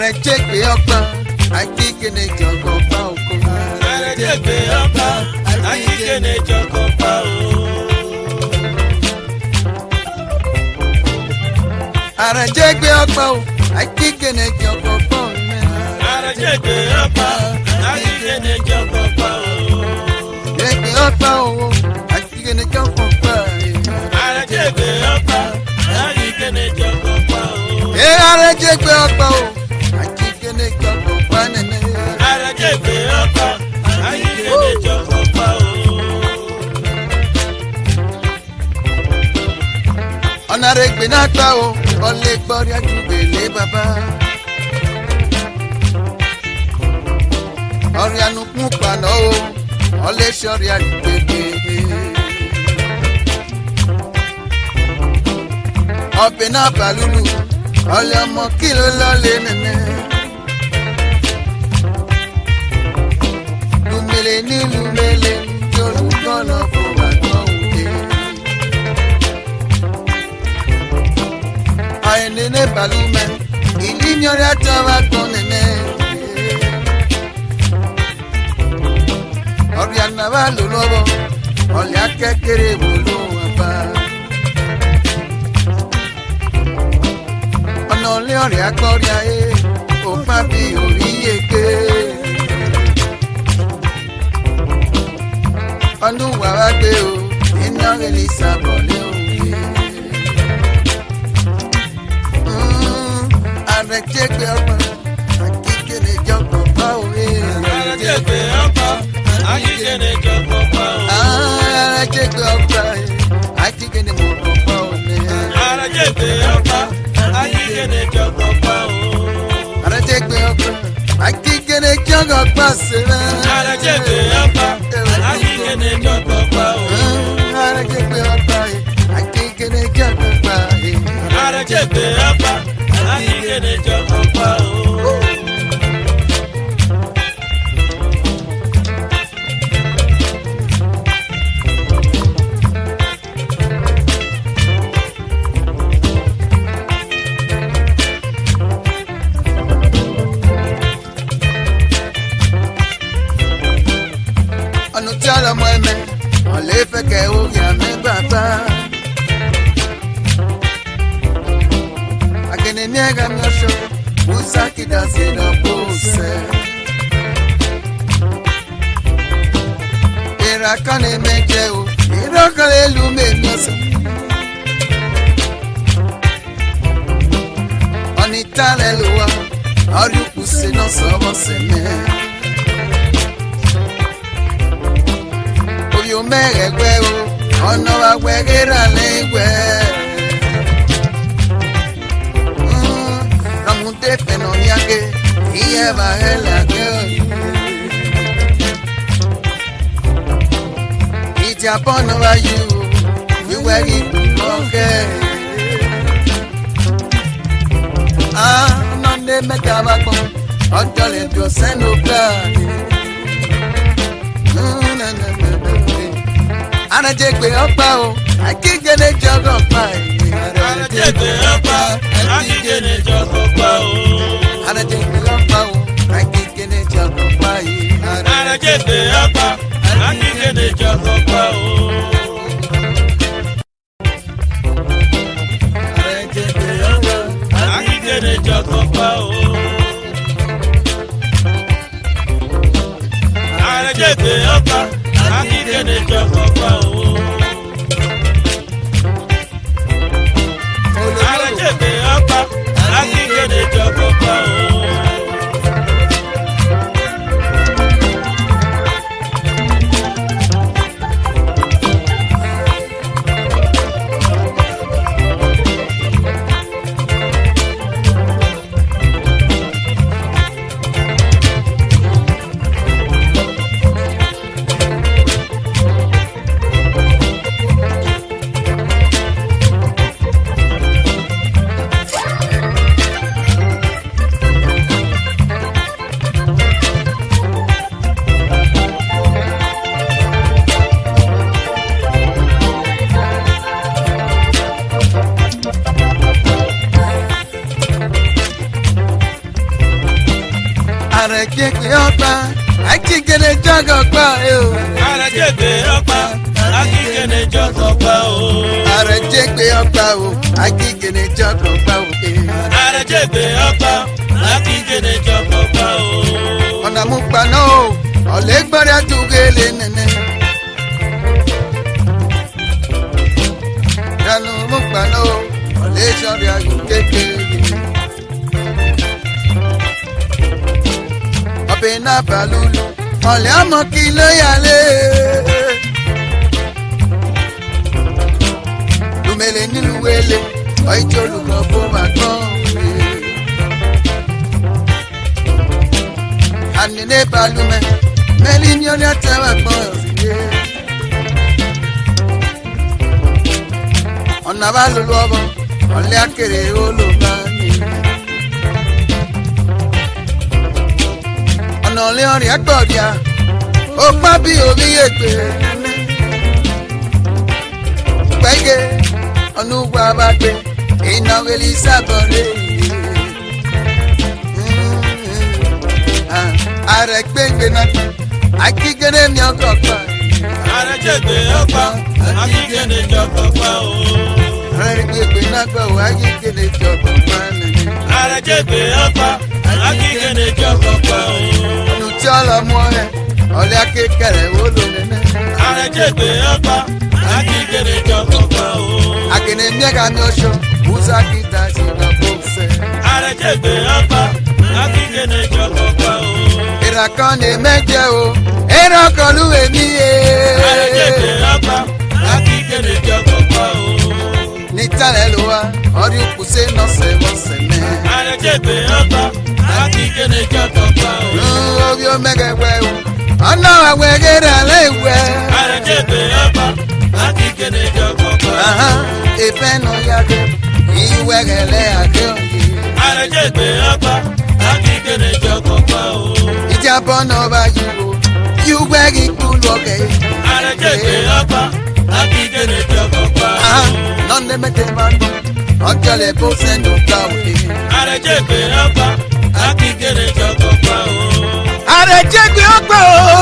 Arajegbe ọ̀pá akíkene jọ̀gọ̀ pa oko. Arajegbe ọ̀pá akíkene jọ̀gọ̀ pa o. Arajegbe ọ̀pá o akíkene jọ̀gọ̀ pa o. Arajegbe ọ̀pá akíkene jọ̀gọ̀ pa o. Arajegbe ọ̀pá o akíkene jọ̀gọ̀ pa o. Arajegbe ọ̀pá akíkene jọ̀gọ̀ pa o. Arajegbe ọ̀pá o akíkene jọ̀gọ̀ pa nene. Arajegbe ọ̀pá akíkene jọ̀gọ̀ pa o. Ọ̀nàrẹ́gbẹ̀ náà gbà o ọ̀lẹ́ gbọ́rí àdúgbèlé bàbá. Ọ̀rẹ́ ànúkún pàná o ọ̀lẹ́ sọ̀rí àdúgbègbè. Ọbẹ̀ náà bàlúlù ọ̀lẹ́ ọmọ kìlọ̀ lọ́lẹ̀ nẹ̀nẹ̀. Lùmẹ̀lẹ̀ ní lùmẹ̀lẹ̀ yorùbá náà fún bàtọ́ òde. Nene balume ili nyori atawa konene Oriana va lolobo Oli akekere bolo wapa Ono le ori akoria o papi ori eke Onu wa wa gbe o ina elisa bole o Arajegbe ọ̀pá akíkene jọ̀gọ̀ pa o. Arajegbe ọ̀pá akíkene jọ̀gọ̀ pa o. Arajegbe ọ̀pá akíkene mọ̀gọ̀ pa o. Arajegbe ọ̀pá akíkene jọ̀gọ̀ pa o. Arajegbe ọ̀pá akíkene jọ̀gọ̀ pa sẹ́rẹ̀. Arajegbe ọ̀pá akíkene jọ̀gọ̀ pa o. Arajegbe ọ̀pá akíkene jọ̀gọ̀ pa o. Arajegbe ọ̀pá akíkene jọ̀gọ̀ pa o. Ọ̀nà tí a lọ mọ ẹ̀mẹ́ ọ̀lẹ́ fẹ́ kẹ́ ó yà mẹ́ bàbá. Neniega miosho Usaki da sino puse Irakane mejeu Irakale lume mioso Onitale luwa Oriukuse no sobo seme Oyo megwe o Ono wa wegera legwe Te penoniake y bajela que y te apono a you were okay no ne me taba con otro le dio seno plan Arajegbe ọ̀pá o akíkene jọ̀gọ̀ pa Arajegbe ọ̀pá akíkene jọ̀gọ̀ pa o. Arajegbe ọ̀pá o akíkene jọ̀gọ̀ pa Arajegbe ọ̀pá akíkene jọ̀gọ̀ pa o. Arajegbe ọ̀pá akíkene jọ̀gọ̀ pa o. Arajegbe ọ̀pá akíkene jọ̀gọ̀ pa o. Arajegbe ọ̀pá akíkene jọ̀gọ̀ pa o. Arejegbe ọgbà, akíkene jọgọgbà o. Arejegbe ọgbà, akíkene jọgọgbà o. Arejegbe ọgbà o, akíkene jọgọgbà o. Arejegbe ọgbà, akíkene jọgọgbà o. Ọ̀nà mú paná o, ọ̀lẹ́gbọ́dá tùgẹ́lẹ̀ nẹ̀nẹ̀. Ìyanu mú paná o, ọ̀lẹ́sọ̀rọ̀ ayò kékeré. Ọbẹ̀ náà bàlúlù, ọ̀lẹ́ ọmọ kí ló yàlé. Lùmẹ̀lẹ̀ nílùú wẹ̀lẹ̀, ọ̀ìjọ́ olùkọ́ fún wa gbọ́n. Anine balume, meli nyoni atewa boye. Ona balulu obo, ole akere olubani. Ona ole ori agbodia, o pa bi obi egbe. Pege, onu gwa bagbe, ina weli sabore. Arejegbe náà, akíkene mi ọgọgba. Arejegbe ọgbà, akíkene jọgọgbà o. Arejegbe náà gbọ́ wá akíkene jọgọgba nìyẹn. Arejegbe ọgbà, akíkene jọgọgbà o. Ọ̀nù tí ọlọ́mú ọ̀rẹ́, ọ̀lẹ́ akékèrè wo ló nẹ́nẹ́. Arejegbe ọgbà, akíkene jọgọgbà o. Akene miẹ́ka mi oṣù, Musa kìtà sí lọ fún fẹ́. Arejegbe ọgbà, akíkene jọgọgbà o. Ìràkan ní mẹ́jẹ o, ìràkan ló èmi yé. Arejegbe ọgbà, akíkene jọgọgbà o. Nítàlẹ́ ló wá, ọdún kùsẹ́ nọ́sẹ̀ wọ́sẹ̀ mẹ́. Arejegbe ọgbà, akíkene jọgọgbà o. Obi o mẹ́gẹ̀wẹ́ o, ọ̀nà àwẹ̀ gẹ́rẹ́ alẹ́ ìwẹ́. Arejegbe ọgbà, akíkene jọgọgbà o. Ìfẹ́ nù yàgò, ìwẹ́ gẹ̀lẹ́ àgẹ́ òye. Arejegbe ọgbà, akíkene jọgọgbà o. Ìjàbọ̀ náà bá yí o, yúgbẹ́ kí kúlù ọ̀gẹ̀. Arejegbe ọgbà, akíkene jọgọgbà o. Nọ́ndé mẹ́tẹ̀ máa ń bọ̀, ọjọ́ lè bó sẹ́nu gbà òde. Arejegbe ọgbà, akíkene jọgọgbà o. Arejegbe ọgbà o,